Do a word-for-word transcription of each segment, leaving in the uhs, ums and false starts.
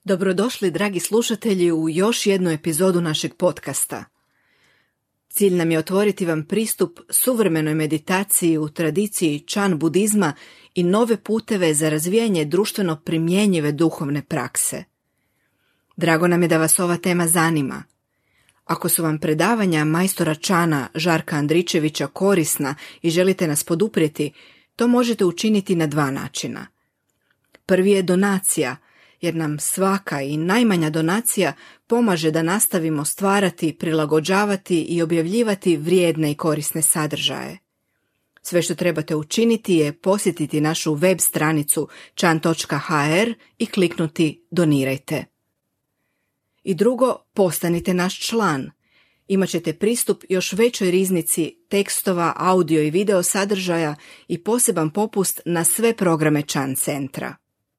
Dobrodošli, dragi slušatelji, u još jednu epizodu našeg podcasta. Cilj nam je otvoriti vam pristup suvremenoj meditaciji u tradiciji Chan budizma i nove puteve za razvijanje društveno primjenjive duhovne prakse. Drago nam je da vas ova tema zanima. Ako su vam predavanja majstora Chana Žarka Andričevića korisna i želite nas poduprijeti, to možete učiniti na dva načina. Prvi je donacija, jer nam svaka i najmanja donacija pomaže da nastavimo stvarati, prilagođavati i objavljivati vrijedne i korisne sadržaje. Sve što trebate učiniti je posjetiti našu web stranicu chan točka ha er i kliknuti Donirajte. I drugo, postanite naš član. Imaćete pristup još većoj riznici tekstova, audio i video sadržaja i poseban popust na sve programe Chan centra.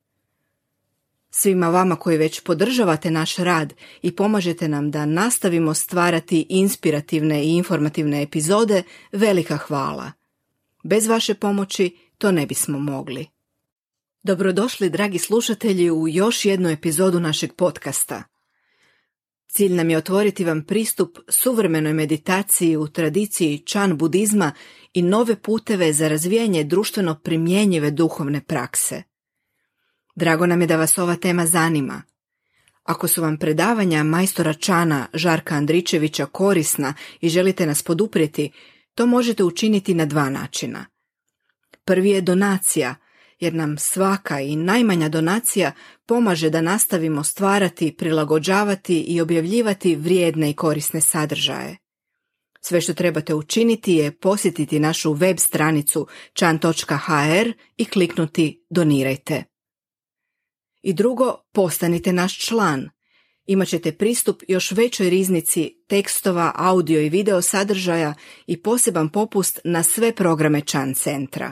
Svima vama koji već podržavate naš rad i pomažete nam da nastavimo stvarati inspirativne i informativne epizode, velika hvala. Bez vaše pomoći to ne bismo mogli. Dobrodošli, dragi slušatelji, u još jednu epizodu našeg podcasta. Cilj nam je otvoriti vam pristup suvremenoj meditaciji u tradiciji Chan budizma i nove puteve za razvijanje društveno primjenjive duhovne prakse. Drago nam je da vas ova tema zanima. Ako su vam predavanja majstora Chana Žarka Andričevića korisna i želite nas poduprijeti, to možete učiniti na dva načina. Prvi je donacija, jer nam svaka i najmanja donacija pomaže da nastavimo stvarati, prilagođavati i objavljivati vrijedne i korisne sadržaje. Sve što trebate učiniti je posjetiti našu web stranicu chan točka ha er i kliknuti Donirajte. I drugo, postanite naš član. Imaćete pristup još većoj riznici tekstova, audio i video sadržaja i poseban popust na sve programe Chan centra.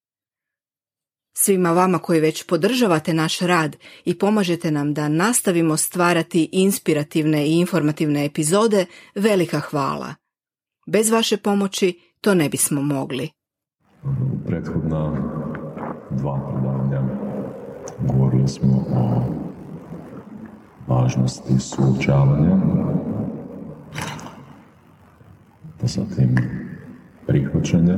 Svima vama koji već podržavate naš rad i pomažete nam da nastavimo stvarati inspirativne i informativne epizode, velika hvala. Bez vaše pomoći to ne bismo mogli. Prethodna dva predavanja govorili smo o važnosti suočavanja, pa zatim prihvaćanja,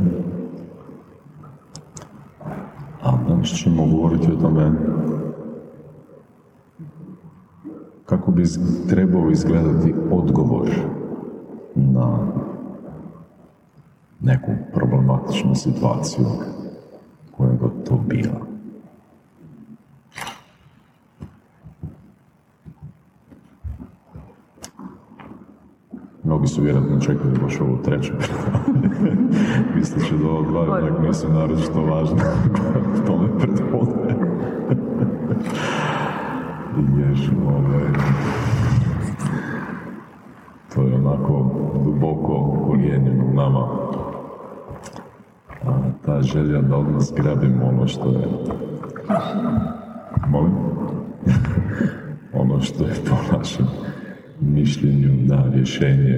a danas ćemo govoriti o tome kako bi trebao izgledati odgovor na neku problematičnu situaciju koja god to bila. Mnogi su vjerojatno čekali baš ovo treće predavanje. Misleći da ovo dva jednak nisu naročito važno u tome predvode. Ješ, ovaj... To je onako duboko ukorijenjeno u nama. A ta želja da od nas grabimo ono što je... Molim? Ono što je po našem mišljenju na rješenje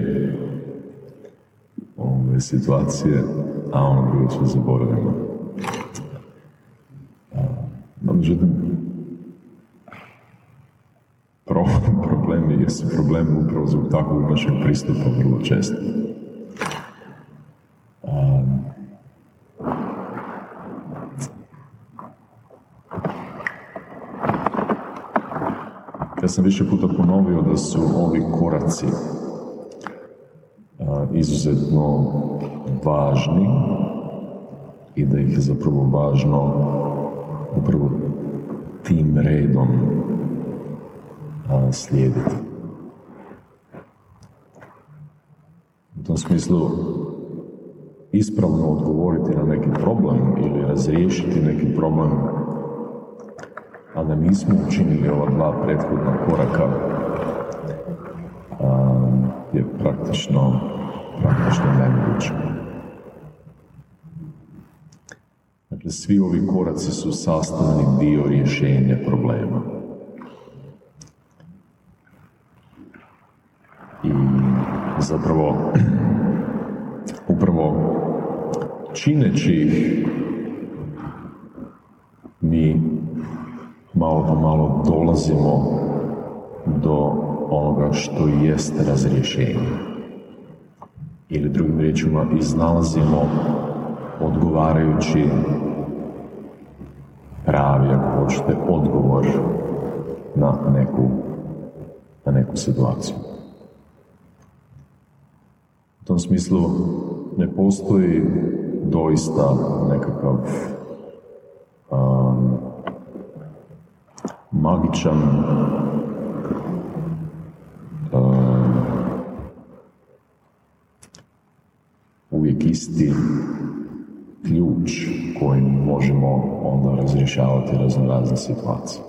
ove situacije, a ono drugo sve zaboravimo. No, međutim, problemi, jer su problemi upravo zbog takvog našeg pristupa vrlo često. Um, Ja sam više puta ponovio da su ovi koraci a, izuzetno važni i da ih je zapravo važno upravo tim redom a, slijediti. U tom smislu ispravno odgovoriti na neki problem ili razriješiti neki problem, a da nismo učinili ova dva prethodna koraka, a, je praktično, praktično nemoguće. Dakle, svi ovi koraci su sastavni dio rješenja problema. I zapravo, upravo čineći ih, mi malo po malo dolazimo do onoga što jest razrješenje. Ili drugim riječima, iznalazimo odgovarajući pravi, ako hoćete, odgovor na neku, na neku situaciju. U tom smislu ne postoji doista nekakav um, magičan um, uvijek isti ključ kojim možemo onda razrješavati razne razne situacije.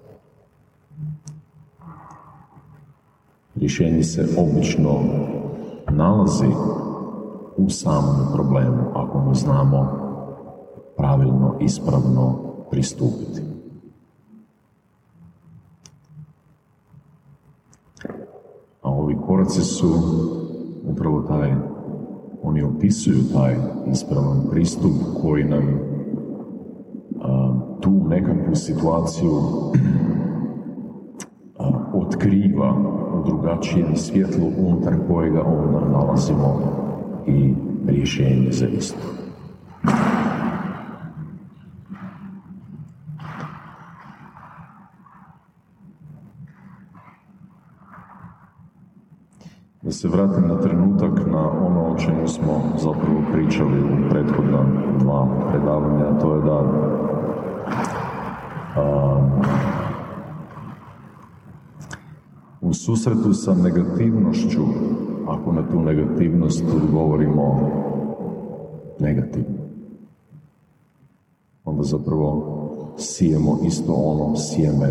Rješenje se obično nalazi u samom problemu, ako mu znamo pravilno, ispravno pristupiti. A ovi koraci su upravo taj, oni opisuju taj ispravan pristup koji nam a, tu nekakvu situaciju a, otkriva u drugačijem svjetlu unutar kojega onda nalazimo i rješenje za isto. Da se vratim na trenutak na ono o čemu smo zapravo pričali u prethodna dva predavanja, a to je da a, u susretu sa negativnošću, ako na tu negativnost odgovorimo negativno, onda zapravo sijemo isto ono sjeme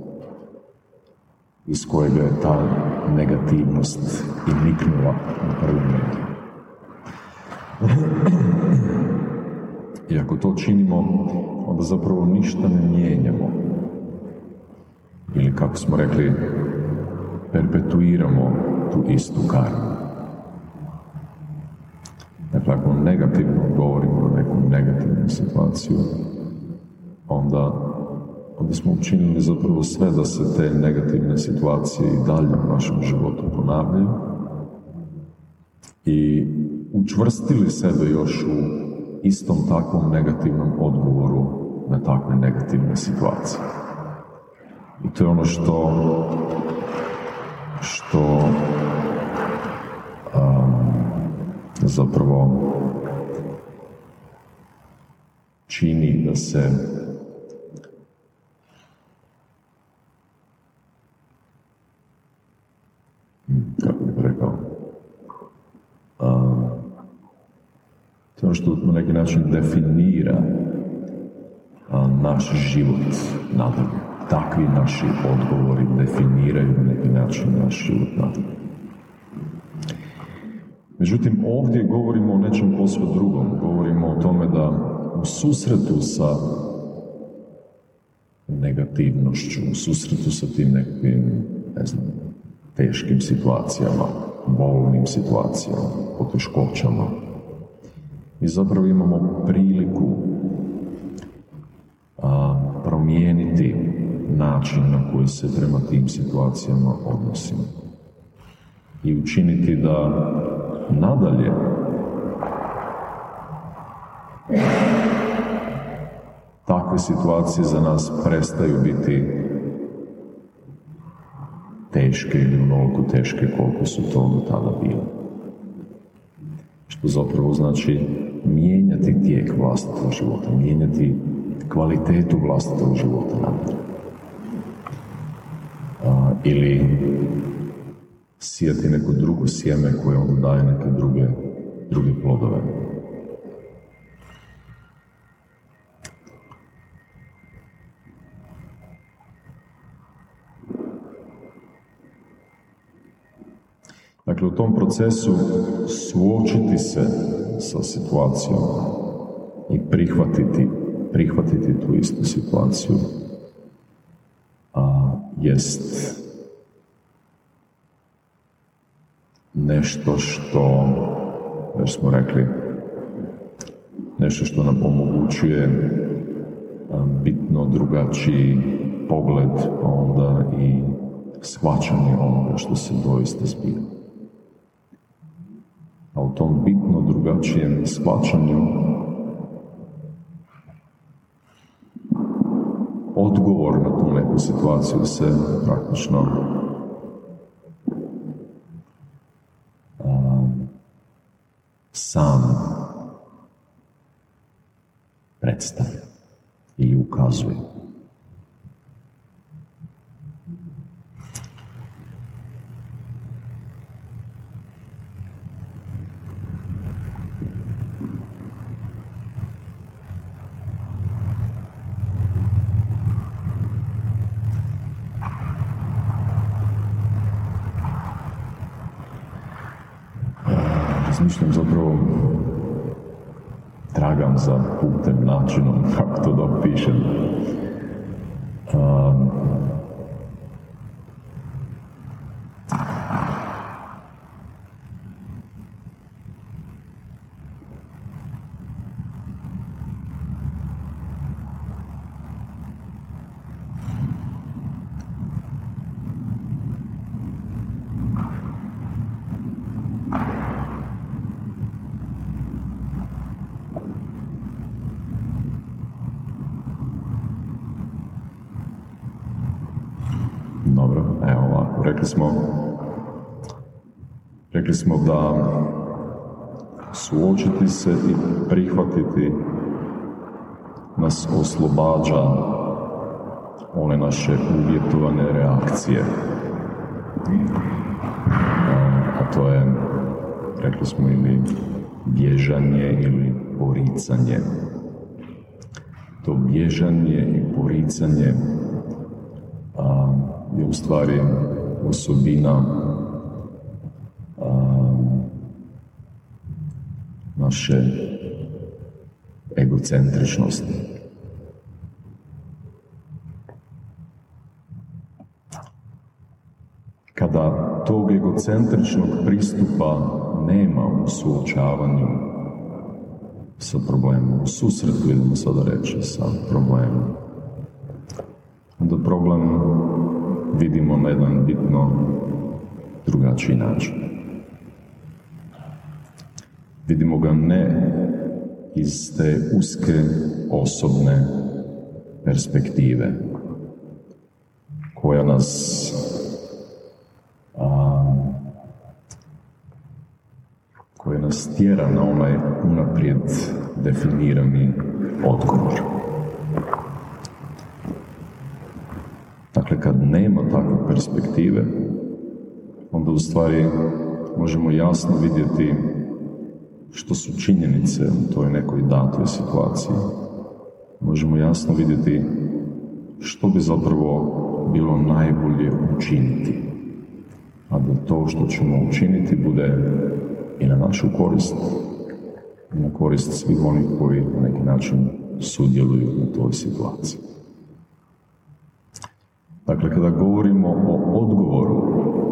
iz kojega je ta negativnost i niknula na prvom redu. I ako to činimo, onda zapravo ništa ne mijenjamo. Ili kako smo rekli, perpetuiramo tu istu karmu. Dakle, ako negativno govorimo na neku negativnu situaciju, onda, onda smo učinili zapravo sve da se te negativne situacije i dalje u našem životu ponavljaju i učvrstili sebe još u istom takvom negativnom odgovoru na takve negativne situacije. I to je ono što što um, zapravo čini da se kako bih rekao um, to je ono što na neki način definira um, naš život nadalje. Takvi naši odgovori definiraju na neki način naš život nadalje. Međutim, ovdje govorimo o nečem posve drugom. Govorimo o tome da u susretu sa negativnošću, u susretu sa tim nekakvim, ne znam, teškim situacijama, bolnim situacijama, poteškoćama, mi zapravo imamo priliku a, promijeniti način na koji se prema tim situacijama odnosimo i učiniti da nadalje takve situacije za nas prestaju biti teške ili onoliko teške koliko su to do tada bile. Što zapravo znači mijenjati tijek vlastitog života, mijenjati kvalitetu vlastitog života nadalje. A, ili sijati neko drugo sjeme koje onda daje neke druge, druge plodove. Dakle, u tom procesu suočiti se sa situacijom i prihvatiti, prihvatiti tu istu situaciju, a jest nešto što, već smo rekli, nešto što nam omogućuje bitno drugačiji pogled, a onda i shvaćanje onoga što se doista zbiva. A u tom bitno drugačijem shvaćanju odgovor na tu neku situaciju se praktično um, sam predstavlja ili ukazuje. Razmišljam zapravo, tragam za putem, načinom, kako to da opišem. Um, Dobro, evo ovako, rekli smo, rekli smo da suočiti se i prihvatiti nas oslobađa one naše uvjetovane reakcije. A to je, rekli smo, ili bježanje ili poricanje. To bježanje i poricanje a, je u stvari osobina a, naše egocentričnosti. Kada tog egocentričnog pristupa nema u suočavanju sa problemom, u susretu, idemo sada reći, sa problemom, onda problem vidimo na jedan bitno drugačiji način. Vidimo ga ne iz te uske osobne perspektive koja nas a, koja nas tjera na onaj unaprijed definirani odgovor. Dakle, kad nema takve perspektive, onda u stvari možemo jasno vidjeti što su činjenice u toj nekoj datoj situaciji. Možemo jasno vidjeti što bi zapravo bilo najbolje učiniti, a da to što ćemo učiniti bude i na našu korist, i na korist svih onih koji na neki način sudjeluju u toj situaciji. Dakle, kada govorimo o odgovoru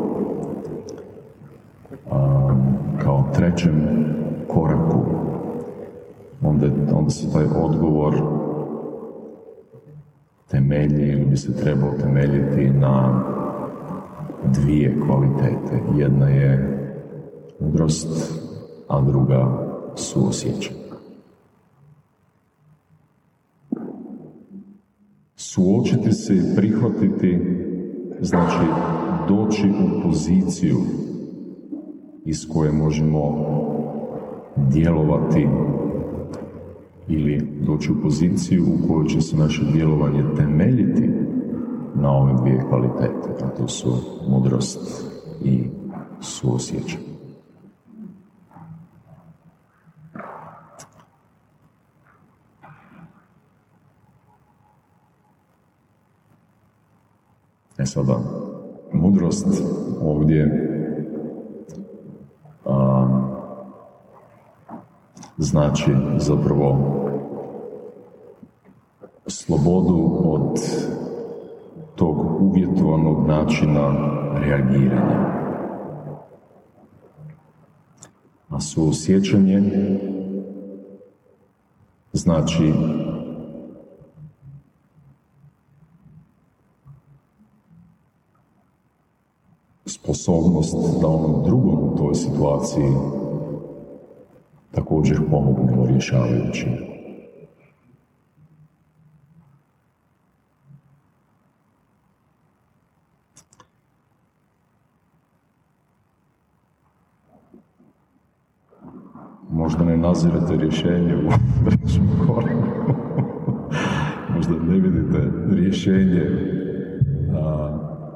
a, kao trećem koraku, onda, onda se taj odgovor temelji ili bi se trebao temeljiti na dvije kvalitete. Jedna je mudrost, a druga suosjećanje. Suočiti se i prihvatiti znači doći u poziciju iz koje možemo djelovati ili doći u poziciju u kojoj će se naše djelovanje temeljiti na ove dvije kvalitete, a to su mudrost i suosjećanje. E sada, mudrost ovdje a, znači zapravo slobodu od tog uvjetovanog načina reagiranja. A suosjećanje znači sposobnost da onom drugom u toj situaciji također pomognemo rješavajući. Možda ne nazirete rješenje u trećem koraku. Možda ne vidite rješenje a,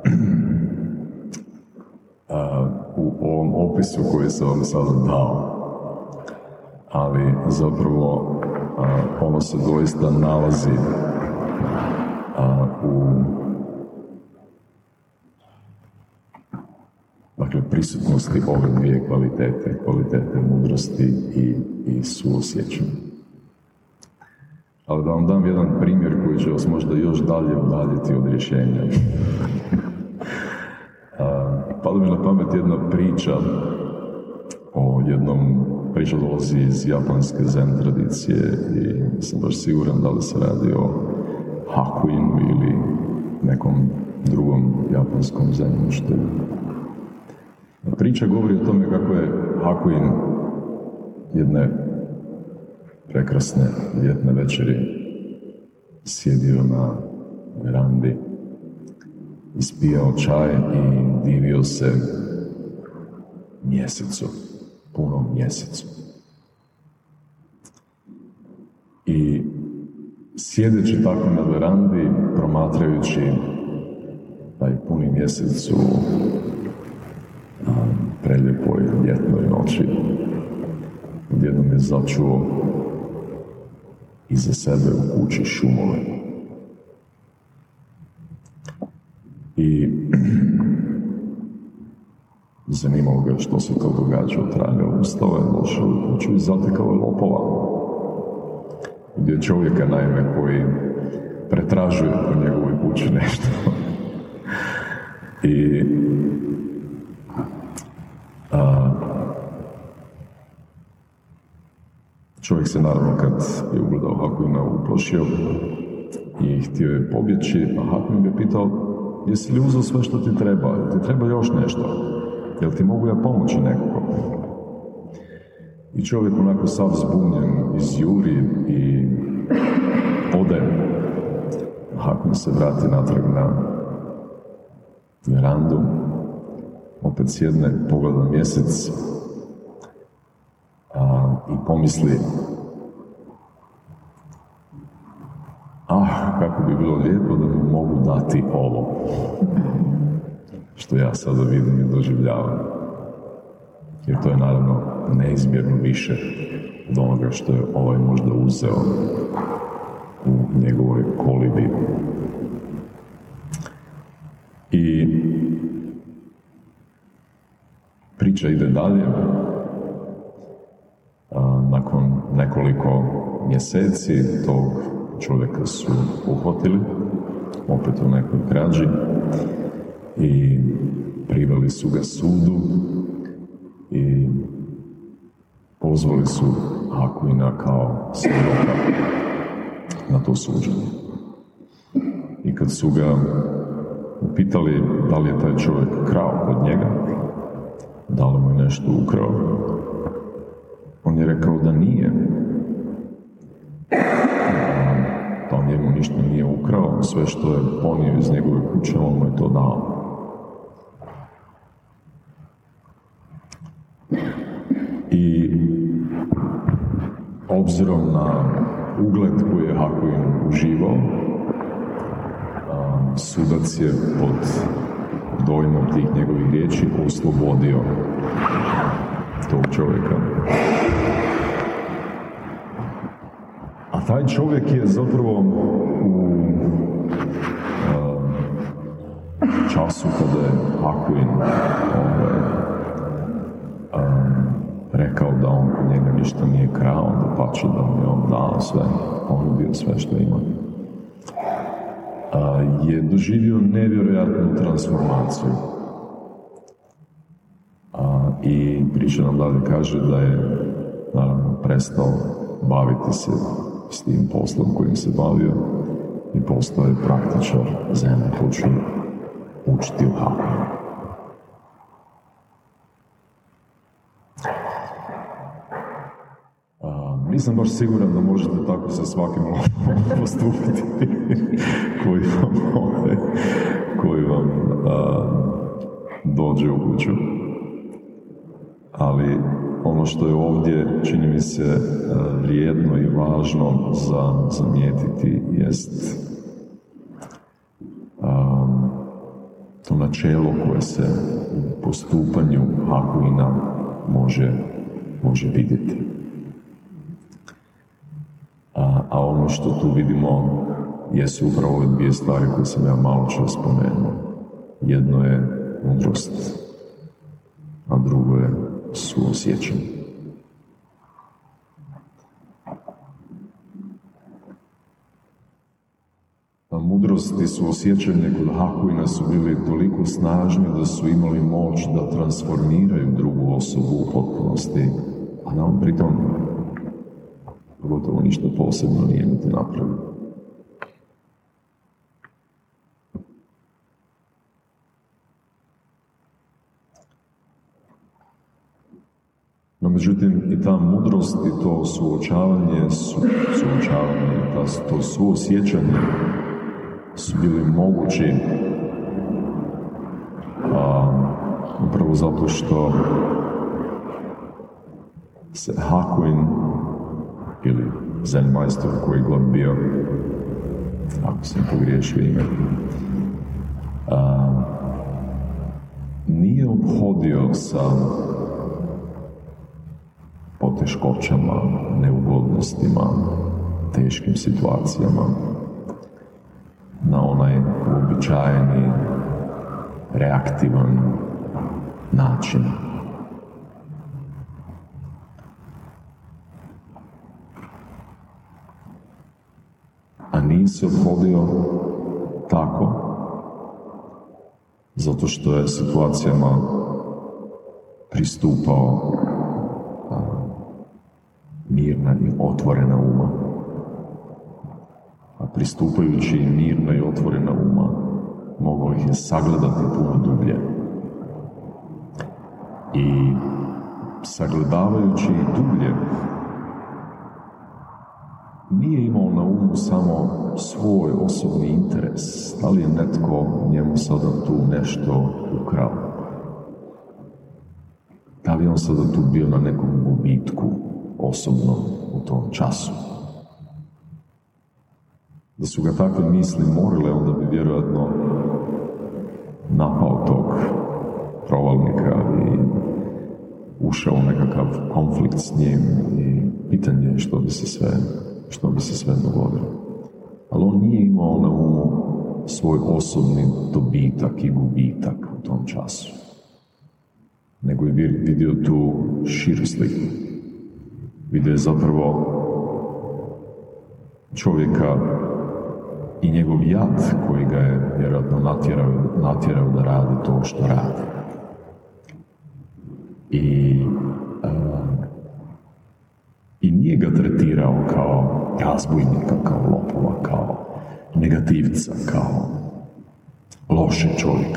a, u ovom opisu koji sam vam sada dao. Ali zapravo a, ono se doista nalazi a, u dakle, prisutnosti ove dvije kvalitete, kvalitete mudrosti i, i suosjećanja. Ali da vam dam jedan primjer koji će vas možda još dalje udaljiti od rješenja. Pada mi na pamet jedna priča o jednom, priča dolazi iz japanske zen tradicije i nisam baš siguran da li se radi o Hakuinu ili nekom drugom japanskom zen učitelju. Priča govori o tome kako je Hakuin jedne prekrasne ljetne večeri sjedio na verandi, ispijao čaj i divio se mjesecu, punom mjesecu. I sjedeći tako na verandi, promatrajući taj puni mjesec u preljepoj ljetnoj noći, odjednom je začuo iza sebe u kući šumove. I zanimalo ga što se to događa. Tragao ustao je, došao u kuću i zatekao je lopova. Gdje čovjeka, naime, koji pretražuje po njegovoj kući nešto. I a, čovjek se naravno kad je ugledao Hakuina uplašio i htio je pobjeći, a Hakuin je pitao: jesi li uzeo sve što ti treba? Jel ti treba još nešto? Jel ti mogu ja pomoći nekako? I čovjek onako sav zbunjen izjuri i ode. Hakuin se vrati natrag na verandu, opet sjedne, pogleda mjesec a, i pomisli: ah, kako bi bilo lijepo da mi mogu dati ovo što ja sada vidim i doživljavam. Jer to je naravno neizmjerno više od onoga što je ovaj možda uzeo u njegovoj kolibi. I priča ide dalje. A, nakon nekoliko mjeseci tog čovjeka su uhvatili, opet u nekoj krađi, i priveli su ga sudu i pozvali su Hakuina kao svjedoka na to suđenje. I kad su ga upitali da li je taj čovjek krao kod njega, da li mu je nešto ukrao, on je rekao da nije. Da on njemu ništa nije ukrao, sve što je ponio iz njegove kuće, on mu je to dao. I obzirom na ugled koji je Hakuin uživao, sudac je pod dojmom tih njegovih riječi oslobodio tog čovjeka. A taj čovjek je zapravo u uh, času kada je Hakuin ovaj, um, rekao da on kod njega ništa nije krao, da pače da mu je on dao sve, ponudio sve što ima, uh, je doživio nevjerojatnu transformaciju. Uh, I priča nam dalje kaže da je naravno prestao baviti se s tim poslom kojim se bavio i postao je praktičar zena, počeo učiti u Hakuinu. nisam baš siguran da možete tako sa svakim lopom postupiti koji vam, koji vam a, dođe u kuću. Ali ono što je ovdje, čini mi se, vrijedno i važno za zamijetiti jest um, to načelo koje se u postupanju Hakuina može, može vidjeti. A, a ono što tu vidimo jesu upravo ove dvije stvari koje sam ja malo čas spomenuo. Jedno je mudrost, a drugo je suosjećanje. A mudrost i suosjećanje kod Hakuina su bili toliko snažni da su imali moć da transformiraju drugu osobu u potpunosti, a da on pritom pogotovo ništa posebno nije niti napravio. No, međutim, i ta mudrost i to suočavanje, su, suočavanje, ta, to suosjećanje su bili mogući a, upravo zato što se Hakuin ili Zen majstor koji god bio, ako sam pogriješio ime, a, nije obhodio sa poteškoćama, neugodnostima, teškim situacijama na onaj uobičajeni, reaktivan način. A nije se obhodio tako zato što je situacijama pristupao mirna i otvorena uma. A pristupajući mirna i otvorena uma, mogao ih je sagledati puno dublje. I sagledavajući ih dublje, nije imao na umu samo svoj osobni interes, da li je netko njemu sada tu nešto ukrao. Da li on sada tu bio na nekom gubitku osobno u tom času. Da su ga takve misli morile, onda bi vjerojatno napao tog provalnika i ušao u nekakav konflikt s njim i pitanje je što bi se sve, što bi se sve dogodilo. Ali on nije imao na umu svoj osobni dobitak i gubitak u tom času, nego je vidio tu širu sliku. Vidio je zapravo čovjeka i njegov jad koji ga je vjerojatno natjerao, natjerao da radi to što radi. I, a, i nije ga tretirao kao razbojnika, kao lopova, kao negativca, kao lošeg čovjeka.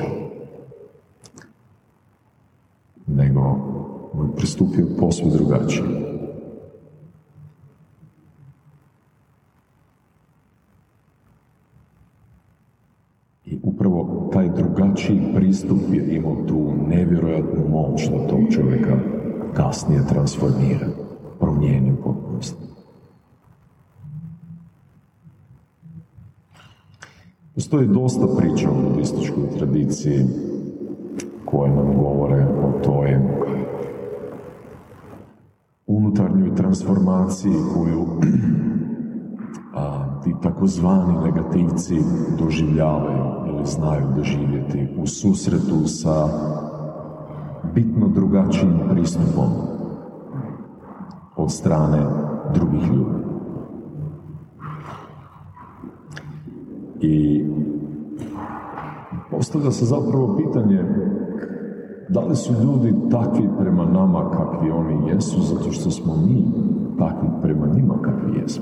Nego on je pristupio posve drugačije. I upravo taj drugačiji pristup je imao tu nevjerojatnu moć da tog čovjeka kasnije transformira, promijeni u potpunosti. Postoji dosta priča u budističkoj tradiciji koje nam govore o toj unutarnjoj transformaciji koju a, ti takozvani negativci doživljavaju ili znaju doživjeti u susretu sa bitno drugačijim pristupom od strane drugih ljudi. I postavlja se zapravo pitanje da li su ljudi takvi prema nama kakvi oni jesu zato što smo mi takvi prema njima kakvi jesmo.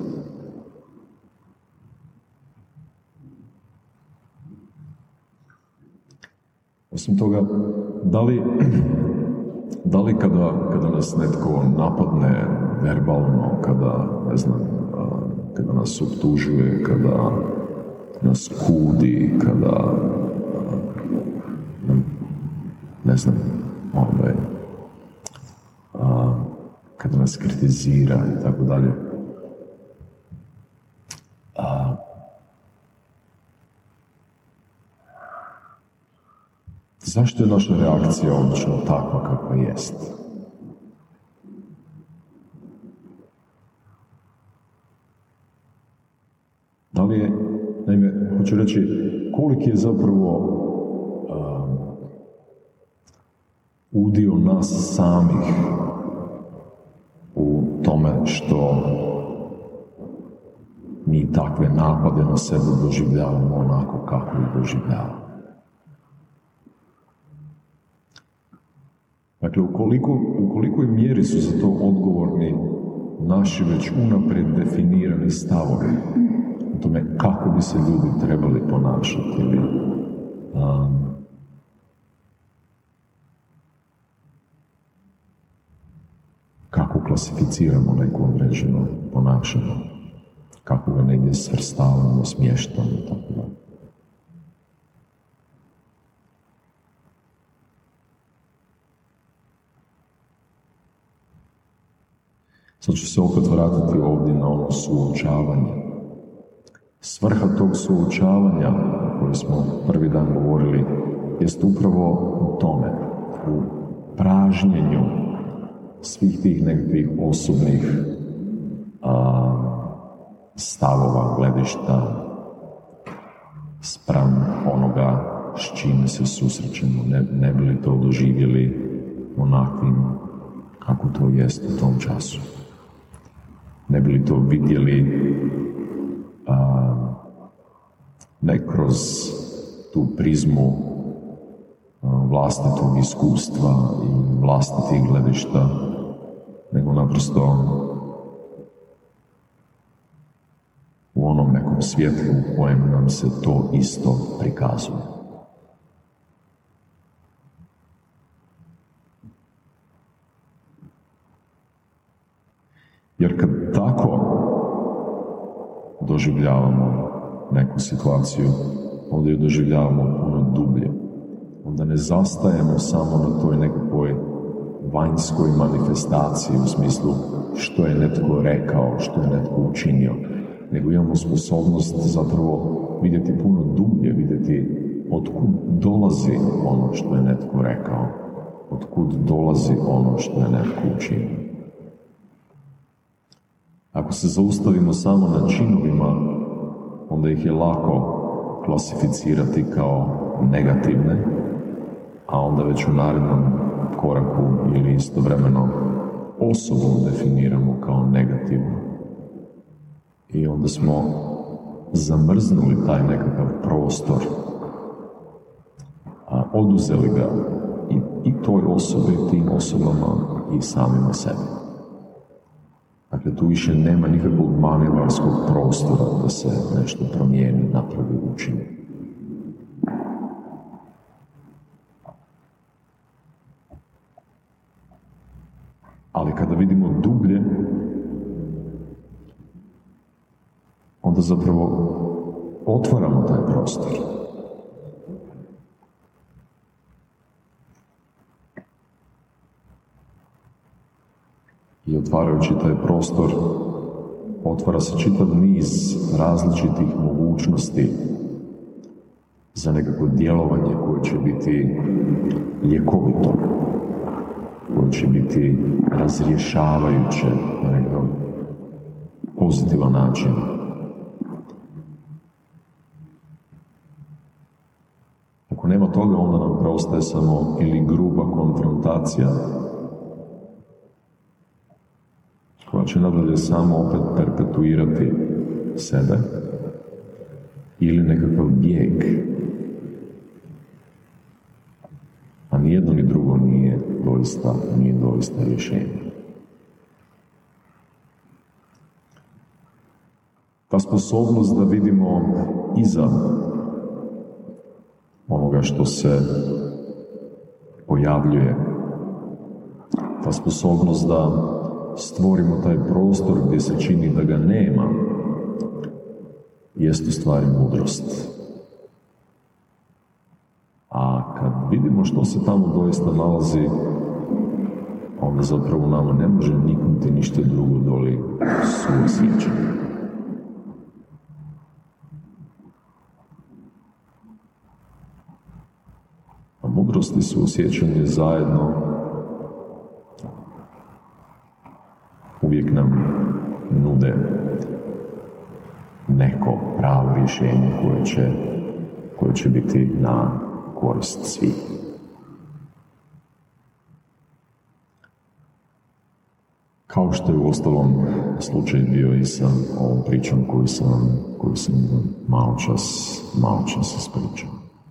Osim toga, da li, da li kada, kada nas netko napadne, verbalno, kada, ne znam, kada nas optužuje, kada nas kudi, kada, ne znam, ovaj, kada nas kritizira i tako dalje. Zašto je naša reakcija obično takva kakva jest? Da li je, naime, hoću reći, koliki je zapravo um, udio nas samih u tome što mi takve napade na sebe doživljavamo onako kako ih doživljavamo. Dakle, ukoliko, u kolikoj mjeri su za to odgovorni naši već unaprijed definirani stavovi o tome kako bi se ljudi trebali ponašati ili um, kako klasificiramo neko određeno ponašanje, kako ga negdje svrstavamo, smještamo i tako da. Sad ću se opet vratiti ovdje na ono suočavanje. Svrha tog suočavanja, o kojoj smo prvi dan govorili, jest upravo u tome, u pražnjenju svih tih nekakvih osobnih a, stavova, gledišta spram onoga s čime se susrećemo, ne, ne bi li to doživjeli onakvim kako to jest u tom času. Ne bi li to vidjeli a, ne kroz tu prizmu a, vlastitog iskustva i vlastitih gledišta, nego naprosto u onom nekom svjetlu u kojem nam se to isto prikazuje. Jer kad tako doživljavamo neku situaciju, onda ju doživljavamo puno dublje. Onda ne zastajemo samo na toj nekakvoj vanjskoj manifestaciji u smislu što je netko rekao, što je netko učinio, nego imamo sposobnost zapravo vidjeti puno dublje, vidjeti otkud dolazi ono što je netko rekao, otkud dolazi ono što je netko učinio. Ako se zaustavimo samo na činovima, onda ih je lako klasificirati kao negativne, a onda već u narednom koraku ili istovremeno osobu definiramo kao negativnu. I onda smo zamrznuli taj nekakav prostor, a oduzeli ga i, i toj osobi, tim osobama i samima sebi. Dakle, tu više nema nikakvog manevarskog prostora da se nešto promijeni, napravi, učini. Ali kada vidimo dublje, onda zapravo otvaramo taj prostor. I otvarajući taj prostor, otvara se čitav niz različitih mogućnosti za nekako djelovanje koje će biti ljekovito, koje će biti razrješavajuće na nekakav pozitivan način. Ako nema toga, onda nam preostaje samo ili gruba konfrontacija, koja će nadalje samo opet perpetuirati sebe, ili nekakav bijeg. A nijedno ni drugo nije doista, nije doista rješenje. Ta sposobnost da vidimo iza onoga što se pojavljuje, ta sposobnost da stvorimo taj prostor gdje se čini da ga nema, jest u stvari mudrost. A kad vidimo što se tamo doista nalazi, onda zapravo nama ne može niknuti ništa drugo doli suosjećanje. A mudrost i suosjećanje zajedno uvijek nam nude neko pravo rješenje koje će, koje će biti na korist svih. Kao što je u ostalom slučaj bio i sa ovom pričom koju sam, koju sam malo čas, malo čas ispričao.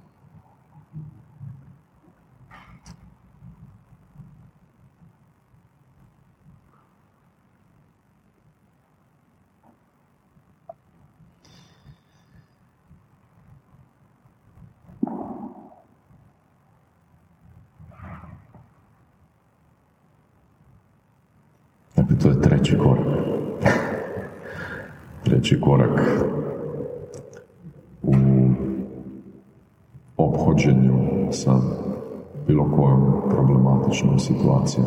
Dakle, to je treći korak. Treći korak u ophođenju sa bilo kojom problematičnom situacijom.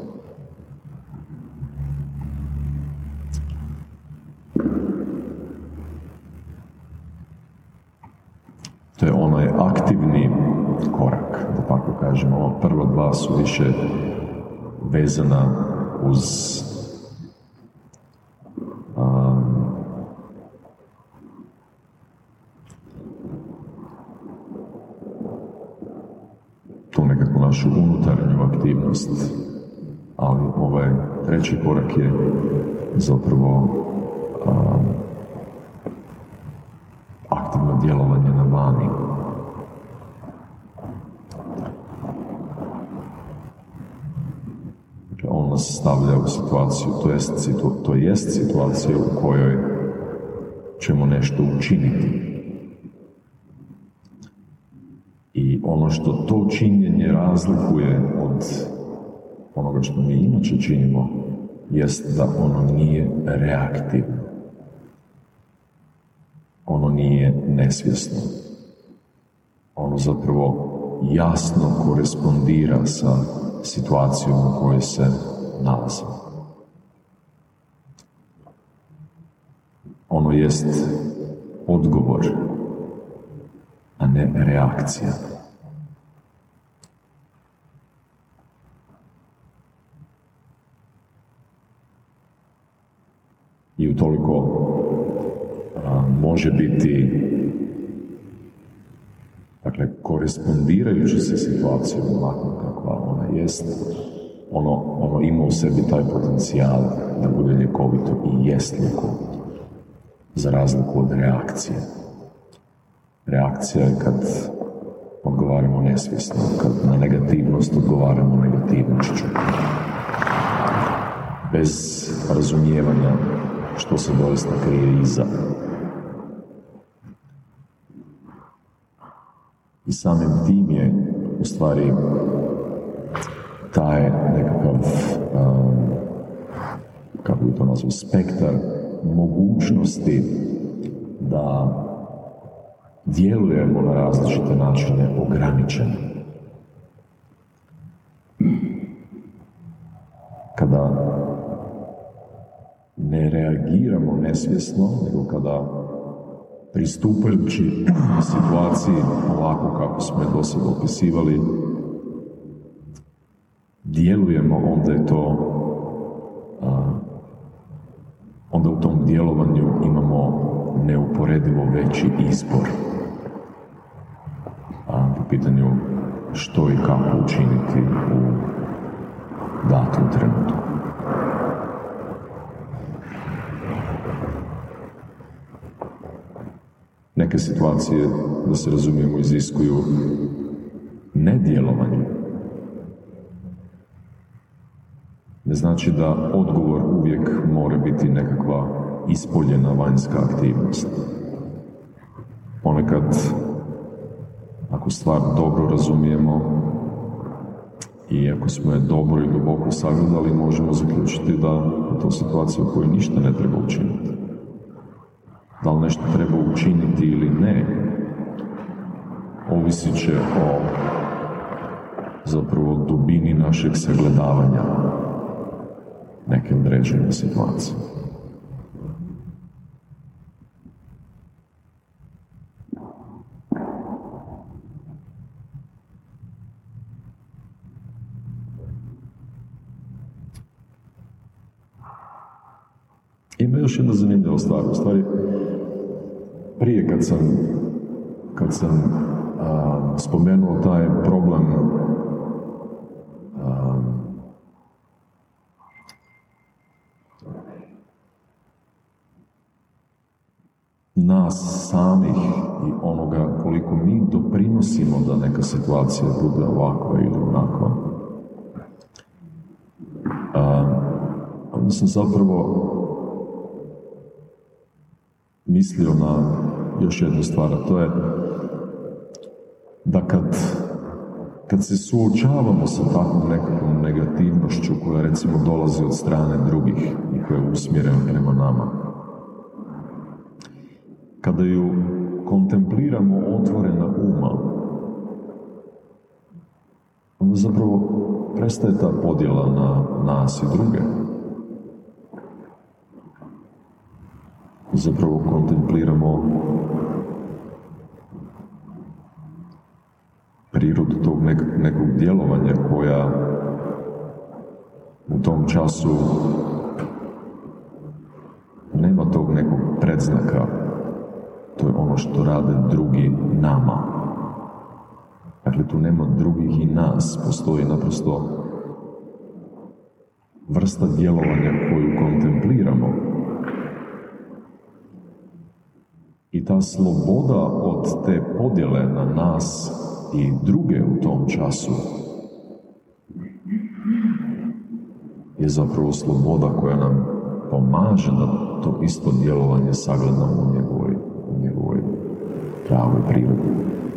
To je onaj aktivni korak, da tako kažem. Ova prva dva su više vezana uz um, tu nekakvu našu unutarnju aktivnost, ali ovaj treći korak je zapravo um, aktivno djelovanje na vani. On nas stavlja u situaciju, to jest, situ, to jest situacija u kojoj ćemo nešto učiniti. I ono što to činjenje razlikuje od onoga što mi inače činimo, jest da ono nije reaktivno. Ono nije nesvjesno. Ono zapravo jasno korespondira sa situacijom u kojoj se nalazimo. Ono jest odgovor, a ne reakcija. I utoliko a, može biti, dakle, korespondirajući se situacijom onako kakva ona jest, ono, ono ima u sebi taj potencijal da bude ljekovito i jest ljekovito, za razliku od reakcije. Reakcija je kad odgovaramo nesvjesno, kad na negativnost odgovaramo negativnošću, bez razumijevanja što se doista krije iza. I samim tim je, u stvari, taj nekakav, um, kako bi to nazvao, spektar mogućnosti da djelujemo na različite načine ograničen. Kada ne reagiramo nesvjesno, nego kada pristupajući situaciji ovako kako smo je do sada opisivali, djelujemo, onda je to, a, onda u tom djelovanju imamo neuporedivo veći izbor. A po pitanju što i kako učiniti u datom trenutku. Neke situacije, da se razumijemo, iziskuju nedjelovanje. Ne znači da odgovor uvijek mora biti nekakva ispoljena vanjska aktivnost. Ponekad, ako stvar dobro razumijemo, I ako smo je dobro i duboko sagledali, možemo zaključiti da je to situacija u kojoj ništa ne treba učiniti. Da li nešto treba učiniti ili ne, ovisit će o zapravo dubini našeg sagledavanja neke određene situacije. Ima još jedna zanimljiva stvar. U stvari, prije kad sam, kad sam a, spomenuo taj problem a, nas samih i onoga koliko mi doprinosimo da neka situacija bude ovakva ili onakva, a, onda sam zapravo mislio na još jednu stvar, a to je da kad, kad se suočavamo sa takvom nekakvom negativnošću koja recimo dolazi od strane drugih i koja je usmjerena prema nama, kada ju kontempliramo otvorena uma, onda zapravo prestaje ta podjela na nas i druge. Zapravo kontempliramo prirodu tog nek- nekog djelovanja koja u tom času nema tog nekog predznaka. To je ono što rade drugi nama. Dakle, tu nema drugih i nas. Postoji naprosto vrsta djelovanja koju kontempliramo. I ta sloboda od te podjele na nas i druge u tom času je zapravo sloboda koja nam pomaže da to isto djelovanje sagledamo u njegovoj, u njegovoj pravoj prirodi.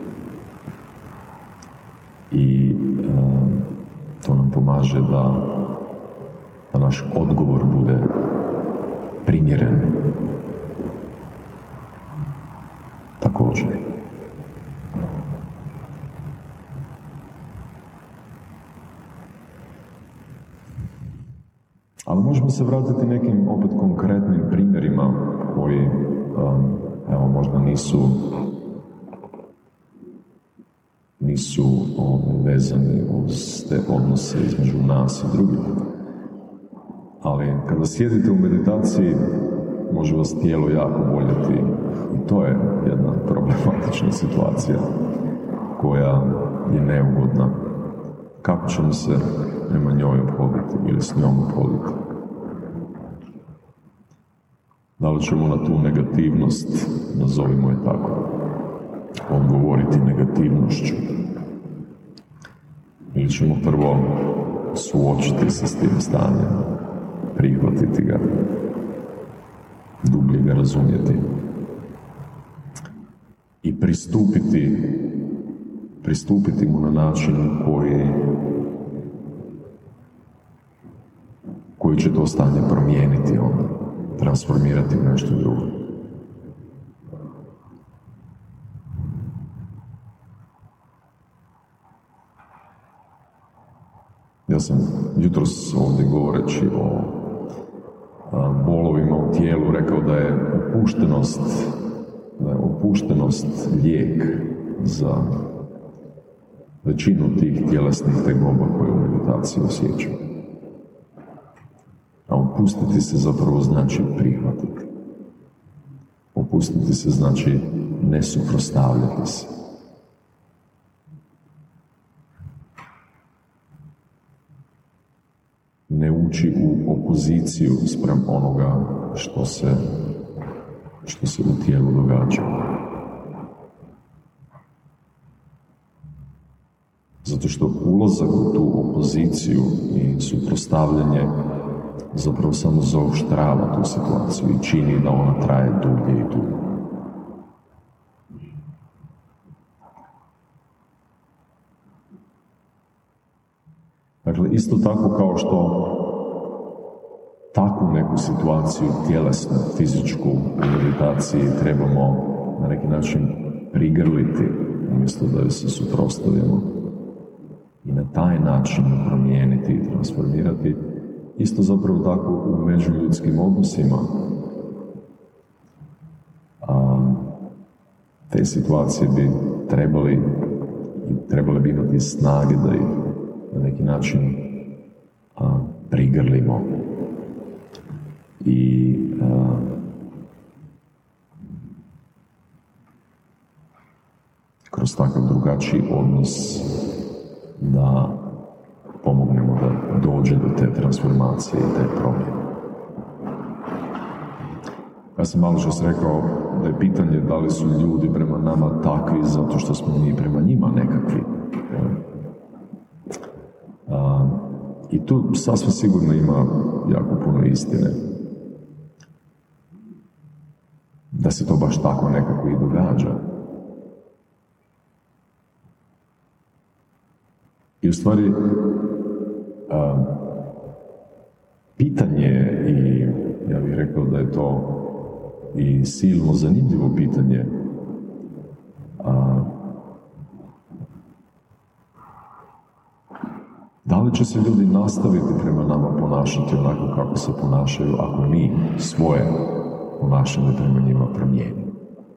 I e, to nam pomaže da, da naš odgovor bude primjeren. Također. Ali možemo se vratiti nekim opet konkretnim primjerima koji um, evo, možda nisu nisu um, vezani uz te odnose između nas i drugih. Ali kada sjedite u meditaciji, može vas tijelo jako boljeti i to je jedna problematična situacija koja je neugodna. Kako ćemo se prema njoj obhoditi ili s njom obhoditi? Da li ćemo na tu negativnost, nazovimo je tako, odgovoriti negativnošću? Ili ćemo prvo suočiti se s tim stanjem, prihvatiti ga, dublje ga razumjeti i pristupiti pristupiti mu na način koji koji će to stanje promijeniti, onda transformirati u nešto drugo. Ja sam jutros ovdje govoreći o bolovima u tijelu rekao da je opuštenost, da je opuštenost lijek za većinu tih tjelesnih tegoba koje u meditaciji osjećam. A opustiti se zapravo znači prihvatiti. Opustiti se znači ne suprotstavljati se. Ne ući u opoziciju spram onoga što se, što se u tijelu događa. Zato što ulazak u tu opoziciju i suprotstavljanje zapravo samo zaoštrava tu situaciju i čini da ona traje dulje i dulje. Dakle, isto tako kao što takvu neku situaciju tjelesnu, fizičku u meditaciji trebamo na neki način prigrliti umjesto da ju se suprotstavimo i na taj način promijeniti i transformirati, isto zapravo tako u međuljudskim odnosima. A, te situacije bi trebali trebali bi imati snage da ih na neki način a, prigrlimo i a, kroz takav drugačiji odnos da pomognemo da dođe do te transformacije i te promjene. Ja sam malo čas rekao da je pitanje da li su ljudi prema nama takvi zato što smo mi prema njima nekakvi. A, I tu sasvim sigurno ima jako puno istine. Da se to baš tako nekako i događa. I u stvari, a, pitanje je, i ja bih rekao da je to i silno zanimljivo pitanje, a, da li će se ljudi nastaviti prema nama ponašati onako kako se ponašaju ako mi svoje ponašanje prema njima promijenimo.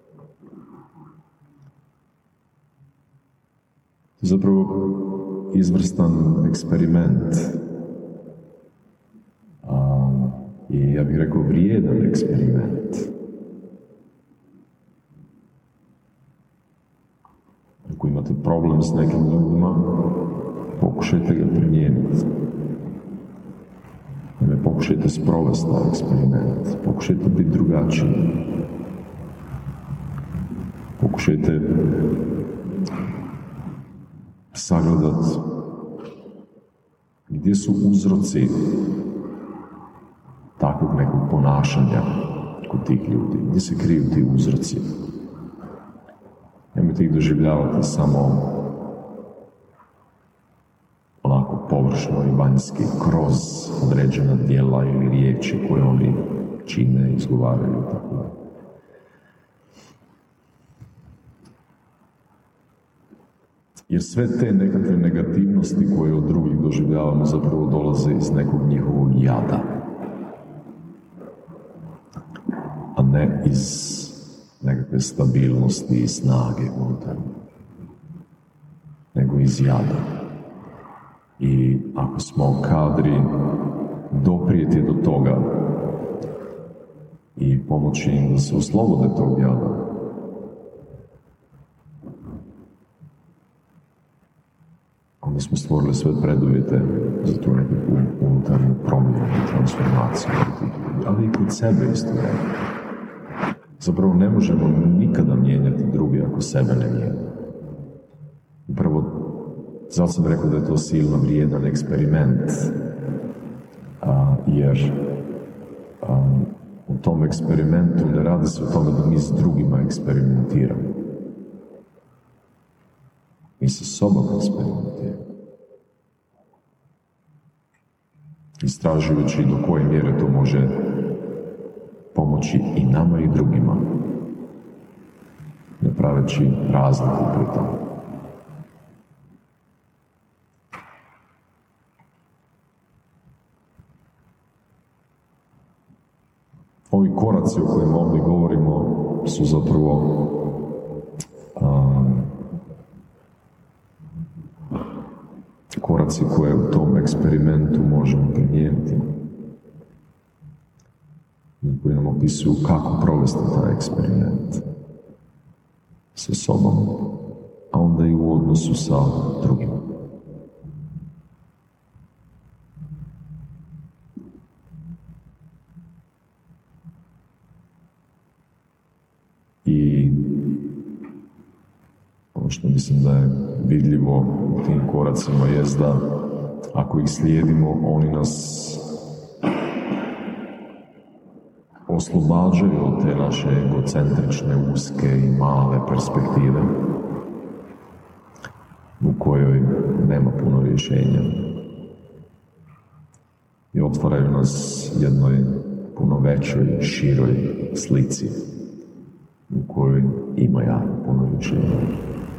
Zapravo izvrstan eksperiment a, i ja bih rekao vrijedan eksperiment. Ako imate problem s nekim ljudima, pokušajte ga primijeniti. Ne, pokušajte sprovesti taj eksperiment. Pokušajte biti drugačiji. Pokušajte sagledati gdje su uzroci takvog nekog ponašanja kod tih ljudi. Gdje se kriju ti uzroci? Nemojte ih doživljavati samo onako površno i vanjski kroz određena djela ili riječi koje oni čine, izgovaraju i tako da. Jer sve te nekakve negativnosti koje od drugih doživljavamo zapravo dolaze iz nekog njihovog jada, a ne iz nekakve stabilnosti i snage unutarnje, nego iz jada. I ako smo kadri doprijeti do toga i pomoći im da se oslobode tog jada, onda smo stvorili sve preduvjete za tu nekakvu unutarnju promjenu i transformaciju, ali i kod sebe isto je. Zapravo ne možemo nikada mijenjati drugi ako sebe ne mijenjamo. Upravo zato sam rekao da je to silno vrijedan eksperiment, a, jer a, u tom eksperimentu ne radi se o tome da mi s drugima eksperimentiramo. Mi sa sobom eksperimentiramo. Istražujući do koje mjere to može pomoći i nama i drugima, ne praveći razliku pri tome. Ovi koraci o kojima ovdje govorimo su zapravo um, koraci koje u tom eksperimentu možemo primijeniti, koji nam opisuju kako provesti taj eksperiment sa sobom, a onda i u odnosu sa drugima. I ono što mislim da je vidljivo u tim koracima jest da ako ih slijedimo, oni nas oslobađaju od te naše egocentrične, uske i male perspektive u kojoj nema puno rješenja i otvaraju nas jednoj puno većoj, široj slici u kojoj ima jako puno rješenja.